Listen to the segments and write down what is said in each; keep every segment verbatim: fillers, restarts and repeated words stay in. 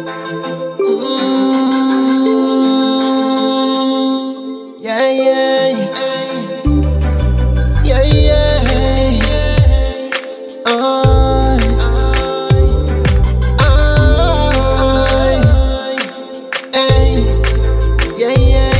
Mm, yeah, yeah, yeah, yeah. I, I, I, yeah, yeah.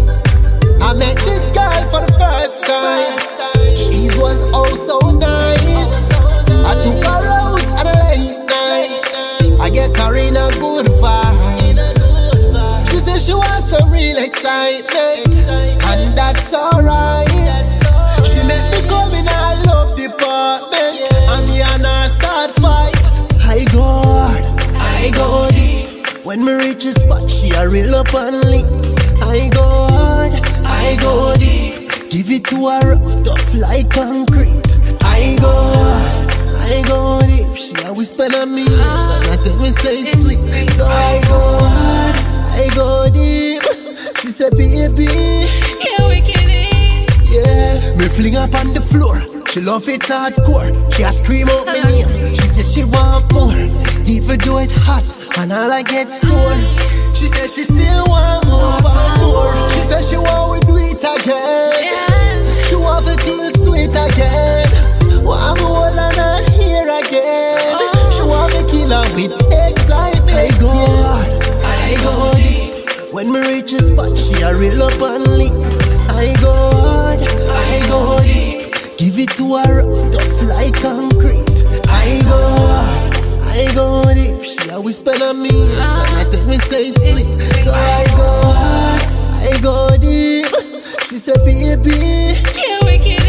I met this girl for the first time. She was oh so nice. I took her out at a late night. I get her in a good vibe. She said she wants some real excitement, and that's alright. She made me come in her love department, and me and her start fight. I go hard, I go deep. When me reach the spot, she a real up and leap. I go hard, I go deep. Give it to her rough, tough like concrete. I go hard, I go deep. She always spend on me, and I tell me say it's sweet. So I go hard, I go deep. She said, baby, Yeah, wicked. yeah. Me fling up on the floor. She love it hardcore. She a scream out my name. She said she want more, even though it hot and all I get sore. She said she still want more, want more. She said she want we do it again. She want to feel sweet again. Want more than her here again. She want me kill her with excitement. I go hard, I go deep. When me reach the spot, she a real up and leap. I go hard, I go deep. Give it to her rough, tough like concrete. I go hard, I go deep. She always spend on me, and I tell me say it's sweet. So I go hard, I go deep. She said, baby, Yeah, wicked.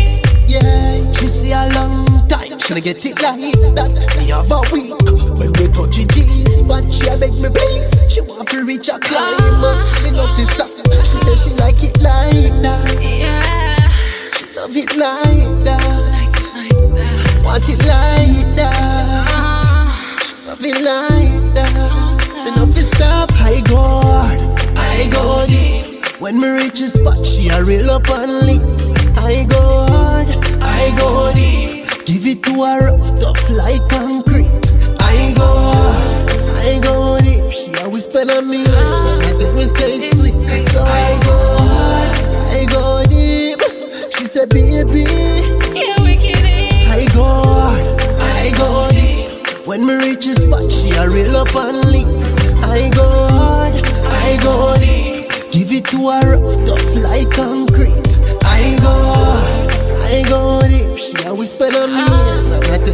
yeah. She say a long time, she get it like that. Me have a week when we touch it G's, but she a beg me please. She want to reach a climax, me love to stop. She say she like it like that. Yeah, She love it like that. like, like that. Want it like that. Uh, Love it like that. Me love to stop. I go hard, I go deep. When me reach the spot, she a real up and leap. I go hard, I go deep. Give it to her rough, tough like concrete. I go hard, I go deep. She always spend on me, and I tell me say it's sweet. So I go hard, I go deep. She said, baby, Yeah, wicked. I go hard, I go deep. When me reach the spot, she a real up and leap. I go hard, I go deep. Give it to her rough, tough like concrete. I go hard, I go deep. She always spend on me, and I tell